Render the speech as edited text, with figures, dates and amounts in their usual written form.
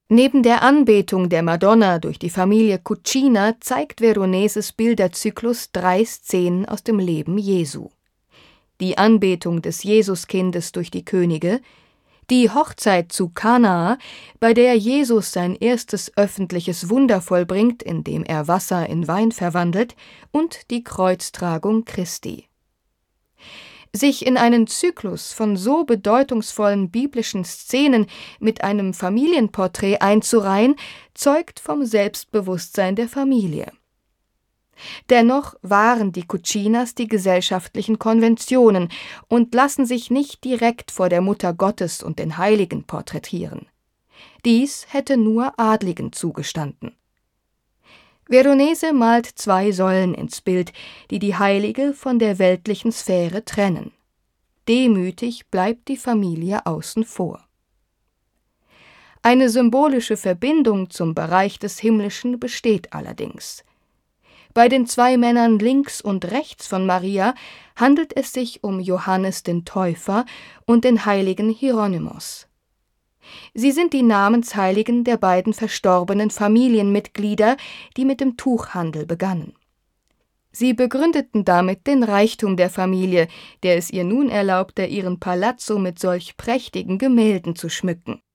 Neben der Anbetung der Madonna durch die Familie Cucina zeigt Veroneses Bilderzyklus 3 Szenen aus dem Leben Jesu: die Anbetung des Jesuskindes durch die Könige, die Hochzeit zu Kanaa, bei der Jesus sein erstes öffentliches Wunder vollbringt, indem er Wasser in Wein verwandelt, und die Kreuztragung Christi. Sich in einen Zyklus von so bedeutungsvollen biblischen Szenen mit einem Familienporträt einzureihen, zeugt vom Selbstbewusstsein der Familie. Dennoch wahren die Cucinas die gesellschaftlichen Konventionen und lassen sich nicht direkt vor der Mutter Gottes und den Heiligen porträtieren. Dies hätte nur Adligen zugestanden. Veronese malt 2 Säulen ins Bild, die die Heilige von der weltlichen Sphäre trennen. Demütig bleibt die Familie außen vor. Eine symbolische Verbindung zum Bereich des Himmlischen besteht allerdings. Bei den 2 Männern links und rechts von Maria handelt es sich um Johannes den Täufer und den heiligen Hieronymus. Sie sind die Namensheiligen der beiden verstorbenen Familienmitglieder, die mit dem Tuchhandel begannen. Sie begründeten damit den Reichtum der Familie, der es ihr nun erlaubte, ihren Palazzo mit solch prächtigen Gemälden zu schmücken.